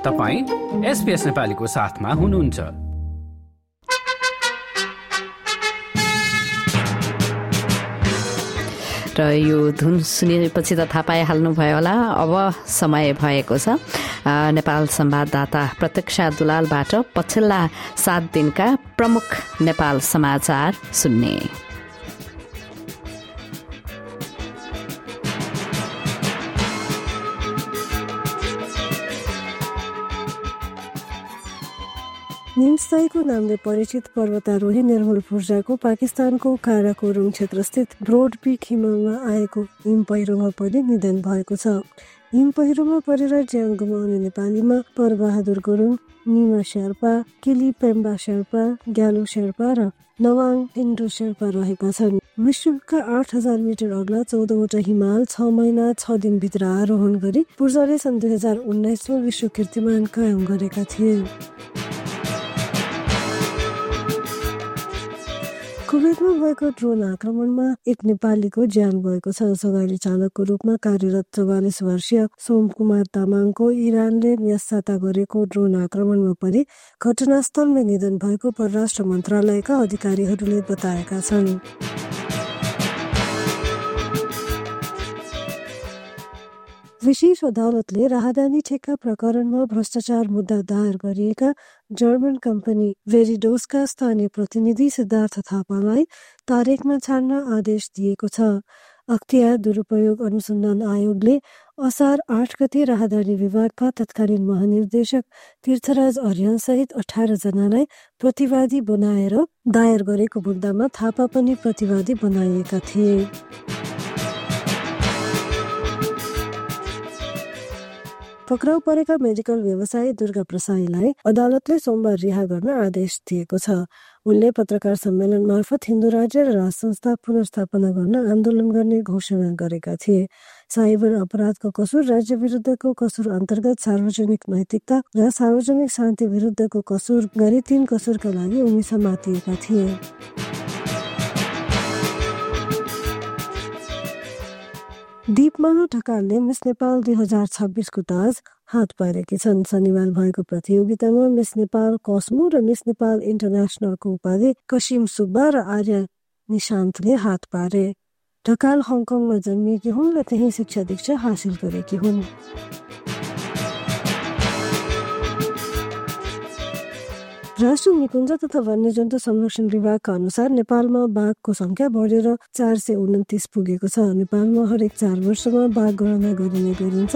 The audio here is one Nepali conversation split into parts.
तपाईं SBS नेपालीको साथमा हुनुहुन्छ। र यो धुन सुनेपछि त थाहा पाइहाल्नुभयो होला। अब समय भएको छ नेपाल संवाददाता प्रतीक्षा दुलालबाट पछिल्ला 7 दिनका प्रमुख नेपाल समाचार सुन्ने। निम्सताईको नामले परिचित पर्वतारोही निर्मल पूर्जाको पाकिस्तानको काराकोरम क्षेत्रस्थित ब्रोड पीक हिममा आएको हिम पहिरोमा परि निधन भएको छ। हिम पहिरोमा परेर ज्यान गुमाउने नेपालीमा परबहादुर गुरुङ, निमा शेर्पा, किली पेम्बा शेर्पा, ग्यालो शेर्पा र नवाङ इन्डो शेर्पा रहेका छन्। विश्वका 8000 मिटर अग्ला 14वटा हिमाल 6 महिना 6 दिनभित्र आरोहण गरी पूर्जाले सन् 2019मा विश्व कीर्तिमान कायम गरेका थिए। कुवेतमा भएको ड्रोन आक्रमणमा एक नेपालीको ज्यान भएको छ। सवारी चालकको रूपमा कार्यरत 44 वर्षीय सोमकुमार तामाङको इरानले न्यास्ता गरेको ड्रोन आक्रमणमा परि घटनास्थलमै निधन भएको परराष्ट्र मन्त्रालयका अधिकारीहरूले बताएका छन्। विशेष अदालतले राहदानी ठेक्का प्रकरणमा भ्रष्टाचार मुद्दा दायर गरिएका जर्मन कम्पनी भेरिडोसका स्थानीय प्रतिनिधि सिद्धार्थ थापालाई तारेकमा छाड्न आदेश दिएको छ। अख्तियार दुरुपयोग अनुसन्धान आयोगले असार 8 गते राहदानी विभागका तत्कालीन महानिर्देशक तीर्थराज अर्यालसहित 18 जनालाई प्रतिवादी बनाएर दायर गरेको मुद्दामा थापा पनि प्रतिवादी बनाइएका थिए। पक्राउ परेका मेडिकल व्यवसायी दुर्गा प्रसाईलाई अदालतले सोमबार रिहा गर्न आदेश दिएको छ। उनले पत्रकार सम्मेलन मार्फत हिन्दू राज्य र राज संस्था पुनर्स्थापना गर्न आन्दोलन गर्ने घोषणा गरेका थिए। साइबर अपराधको कसुर, राज्य विरुद्धको कसुर अन्तर्गत सार्वजनिक नैतिकता र सार्वजनिक शान्ति विरुद्धको कसुर गरी 3 कसुरका लागि उनी समातिएका थिए। दीपमाला ढकालले मिस नेपाल 2026को ताज हात पारेकी छन्। शनिबार भएको प्रतियोगितामा मिस नेपाल कस्मो र मिस नेपाल इन्टरनेसनलको उपाधि कसिम सुब्बा र आर्य निशान्तले हात पारे। ढकाल हङकङमा जन्मिएकी हुन् र त्यही शिक्षा दीक्षा हासिल गरेकी हुन्। राष्ट्रिय निकुञ्ज तथा वन्यजन्तु संरक्षण विभागका अनुसार नेपालमा बाघको संख्या बढेर 429 पुगेको छ। नेपालमा हरेक 4 वर्षमा बाघ गणना गरिने गरिन्छ।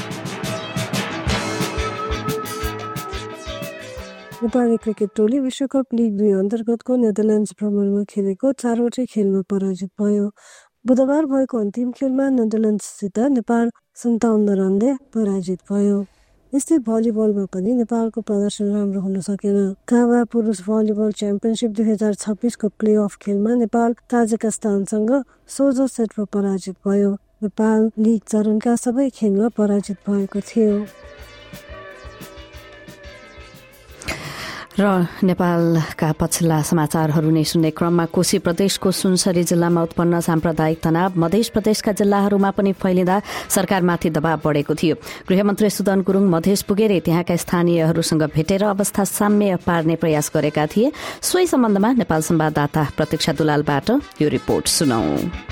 नेपाली क्रिकेट टोली विश्वकप लिग 2 अन्तर्गतको नेदरल्यान्ड्स भ्रमणमा खेलेको 4वटै खेलमा पराजित भयो। बुधबार भएको अन्तिम खेलमा नेदरल्यान्ड्ससित नेपाल 57 रनले पराजित भयो। यस्तै भलिबलमा पनि नेपालको प्रदर्शन राम्रो हुन सकेन। काभा पुरुष भलिबल च्याम्पियनसिप 2026को प्ले अफ खेलमा नेपाल ताजिकिस्तानसँग 16 सेटमा पराजित भयो। नेपाल लिग चरणका सबै खेलमा पराजित भएको थियो। र नेपालका पछिल्ला समाचारहरू नै सुन्ने क्रममा कोशी प्रदेशको सुनसरी जिल्लामा उत्पन्न साम्प्रदायिक तनाव मध्य प्रदेशका जिल्लाहरूमा पनि फैलिँदा सरकारमाथि दबाव बढेको थियो। गृहमन्त्री सुदन गुरुङ मध्य पुगेर त्यहाँका स्थानीयहरूसँग भेटेर अवस्था साम्य पार्ने प्रयास गरेका थिए। सोही सम्बन्धमा नेपाल संवाददाता प्रतीक्षा दुलालबाट यो रिपोर्ट सुनौ।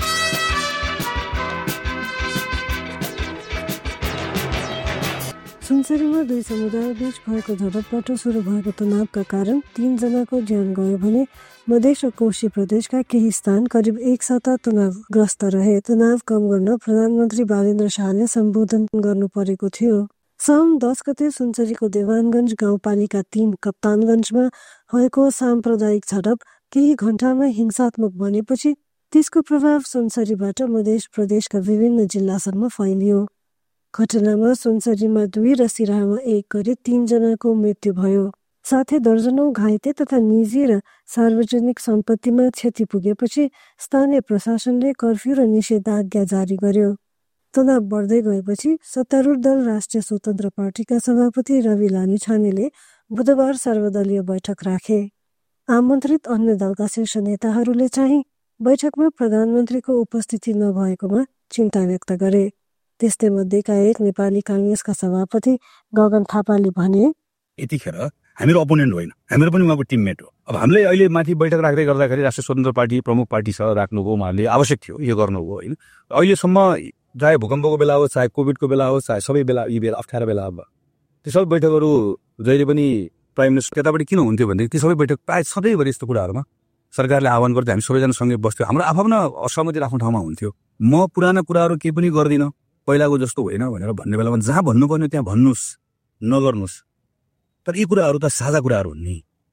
सुनसरीमा 2 समुदायबीच भएको झडपबाट सुरु भएको तनावका कारण 3 जनाको ज्यान गयो भने मध्य र कोशी प्रदेशका केही स्थान करिब 1 सप्ताह तनावग्रस्त रहे। तनाव कम गर्न प्रधानमन्त्री बालेन्द्र शाहले सम्बोधन गर्नु परेको थियो। साउन 10 गते सुनसरीको देवानगञ्ज गाउँपालिका 3 कप्तानगञ्जमा भएको साम्प्रदायिक झडप केही घण्टामा हिंसात्मक बनेपछि त्यसको प्रभाव सुनसरीबाट मध्य प्रदेशका विभिन्न जिल्लासम्म फैलियो। घटनामा सुनसरीमा 2 र सिराहामा 1 गरी 3 जनाको मृत्यु भयो। साथै दर्जनौं घाइते तथा निजी र सार्वजनिक सम्पत्तिमा क्षति पुगेपछि स्थानीय प्रशासनले कर्फ्यू र निषेधाज्ञा जारी गर्यो। तनाव बढ्दै गएपछि सत्तारूढ दल राष्ट्रिय स्वतन्त्र पार्टीका सभापति रवि लामिछानेले बुधबार सर्वदलीय बैठक राखे। आमन्त्रित अन्य दलका शीर्ष नेताहरूले चाहिँ बैठकमा प्रधानमन्त्रीको उपस्थिति नभएकोमा चिन्ता व्यक्त गरे। त्यस्तै मध्येका एक नेपाली काङ्ग्रेसका सभापति गगन थापाले भने, यतिखेर हामीहरू अपोनेन्ट होइन, हामीहरू पनि उहाँको टिममेट हो। अब हामीले अहिले माथि बैठक राख्दै गर्दाखेरि राष्ट्रिय स्वतन्त्र पार्टी प्रमुख पार्टी छ राख्नुको उहाँहरूले आवश्यक थियो, यो गर्नु हो होइन। अहिलेसम्म चाहे भूकम्पको बेला होस्, चाहे कोभिडको बेला होस्, चाहे सबै बेला यी बेला अप्ठ्यारो बेला अब त्यो सबै बैठकहरू जहिले पनि प्राइम मिनिस्टर त्यतापट्टि किन हुन्थ्यो भनेदेखि ती सबै बैठक प्रायः सधैँभरि यस्तो कुराहरूमा सरकारले आह्वान गर्दै हामी सबैजना सँगै बस्थ्यो, हाम्रो आफ्नो असहमति राख्ने ठाउँमा हुन्थ्यो। म पुराना कुराहरू केही पनि गर्दिनँ, पहिलाको जस्तो होइन भनेर भन्ने बेलामा जहाँ भन्नुपर्ने त्यहाँ भन्नुहोस्, नगर्नुहोस्, तर यी कुराहरू त साझा कुराहरू हुन् नि।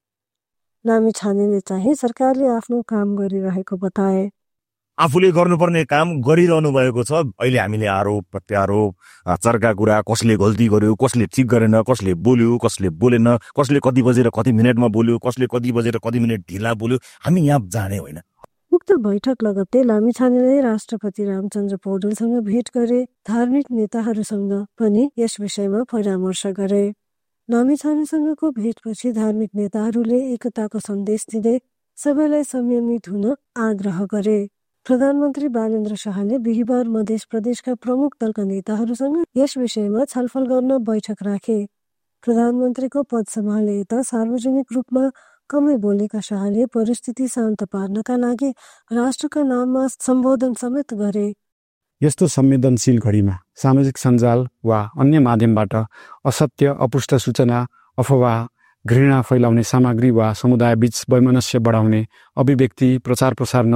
लामिछानेले चाहिँ सरकारले आफ्नो काम गरिरहेको बताए। आफूले गर्नुपर्ने काम गरिरहनु भएको छ। अहिले हामीले आरोप प्रत्यारोप, चर्का कुरा, कसले गल्ती गर्यो, कसले ठिक गरेन, कसले बोल्यो, कसले बोलेन, कसले कति बजेर कति मिनटमा बोल्यो, कसले कति बजेर कति मिनट ढिला बोल्यो, हामी यहाँ जाने होइन। उक्त बैठक लगत्तै लामिछानेले राष्ट्रपति रामचन्द्र पौडेलसँग भेट गरे, धार्मिक नेताहरूसँग पनि यस विषयमा परामर्श गरे। लामिछानेसँगको भेटपछि धार्मिक नेताहरूले एकताको सन्देश दिँदै सबैलाई संयमित हुन आग्रह गरे। प्रधानमन्त्री बालेन्द्र शाहले बिहिबार मध्य प्रदेशका प्रमुख दलका नेताहरूसँग यस विषयमा छलफल गर्न बैठक राखे। प्रधानमन्त्रीको पद सम्हाले यता सार्वजनिक रूपमा कमै बोलेका शाहले परिस्थिति शान्त पार्नका लागि राष्ट्रका नाममा सम्बोधन समेत गरे। यस्तो संवेदनशील घडीमा सामाजिक सञ्जाल वा अन्य माध्यमबाट असत्य, अपुष्ट सूचना, अफवाह, घृणा फैलाउने सामग्री वा समुदायबीच वैमनस्य बढाउने अभिव्यक्ति प्रचार प्रसार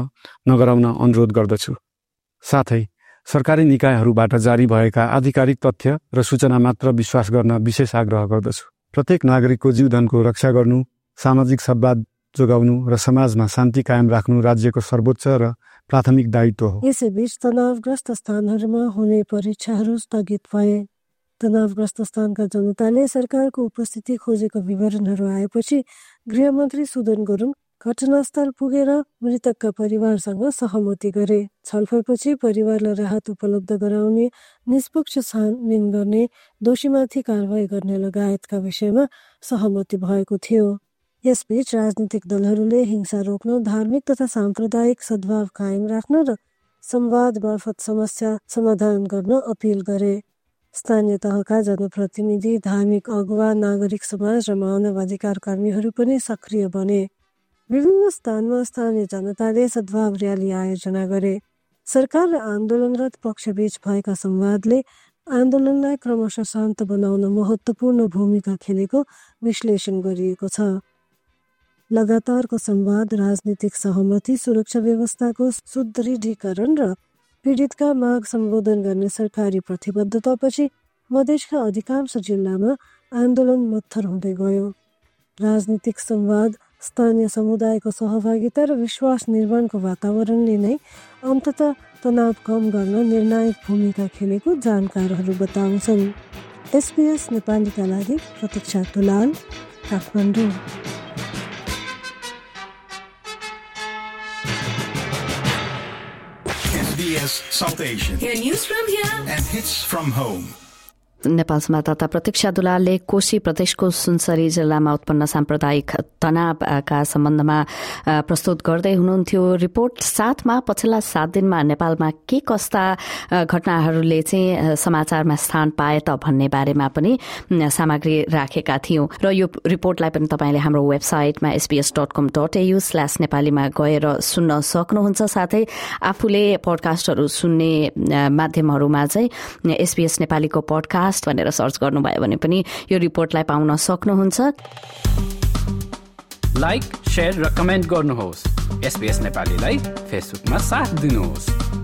नगराउन अनुरोध गर्दछु। साथै सरकारी निकायहरूबाट जारी भएका आधिकारिक तथ्य र सूचना मात्र विश्वास गर्न विशेष आग्रह गर्दछु। प्रत्येक नागरिकको जीवधनको रक्षा गर्नु, सामाजिक सद्भाव जोगाउनु र समाजमा शान्ति कायम राख्नु राज्यको सर्वोच्च र प्राथमिक दायित्व हो। यसैबीच तनावग्रस्त स्थानहरूमा हुने परीक्षाहरू स्थगित भए। तनावग्रस्त स्थानका जनताले सरकारको उपस्थिति खोजेको विवरणहरू आएपछि गृहमन्त्री सुदन गुरुङ घटनास्थल पुगेर मृतकका परिवारसँग सहमति गरे। छलफलपछि परिवारलाई राहत उपलब्ध गराउने, निष्पक्ष छानबिन गर्ने, दोषीमाथि कारवाही गर्ने लगायतका विषयमा सहमति भएको थियो। यसबीच राजनीतिक दलहरूले हिंसा रोक्न, धार्मिक तथा साम्प्रदायिक सद्भाव कायम राख्न र संवाद मार्फत समस्या समाधान गर्न अपिल गरे। स्थानीय तहका जनप्रतिनिधि, धार्मिक अगुवा, नागरिक समाज र मानवाधिकार कर्मीहरू पनि सक्रिय बने। विभिन्न स्थानमा स्थानीय जनताले सद्भाव र्याली आयोजना गरे। सरकार र आन्दोलनरत पक्षबीच भएका संवादले आन्दोलनलाई क्रमशः शान्त बनाउन महत्त्वपूर्ण भूमिका खेलेको विश्लेषण गरिएको छ। लगातारको संवाद, राजनीतिक सहमति, सुरक्षा व्यवस्थाको सुदृढीकरण र पीडितका माग सम्बोधन गर्ने सरकारी प्रतिबद्धतापछि मधेसका अधिकांश जिल्लामा आन्दोलन मत्थर हुँदै गयो। राजनीतिक संवाद, स्थानीय समुदायको सहभागिता र विश्वास निर्माणको वातावरणले नै अन्ततः तनाव कम गर्न निर्णायक भूमिका खेलेको जानकारहरू बताउँछन्। SBS नेपालीका लागि प्रतीक्षा Dulal, Kathmandu. SBS South Asian. Hear news from here and hits from home. Nepal संवाददाता प्रतीक्षा दुलालले कोशी प्रदेशको सुनसरी जिल्लामा उत्पन्न साम्प्रदायिक तनावका सम्बन्धमा प्रस्तुत गर्दै हुनुहुन्थ्यो। रिपोर्ट 7मा पछिल्ला 7 दिनमा नेपालमा के कस्ता घटनाहरूले चाहिँ समाचारमा स्थान पाए त भन्ने बारेमा पनि सामग्री राखेका थियौं र यो रिपोर्टलाई पनि तपाईले हाम्रो वेबसाइटमा sbs.com.au/नेपालीमा गएर सुन्न सक्नुहुन्छ। साथै आफूले पडकास्टहरू सुन्ने माध्यमहरूमा चाहिँ SBS नेपालीको पडकास्ट भनेर सर्च गर्नुभयो भने पनि यो रिपोर्टलाई पाउन सक्नुहुन्छ। लाइक, शेयर र कमेन्ट गर्नुहोस्। SBS नेपालीलाई फेसबुकमा साथ दिनुहोस्।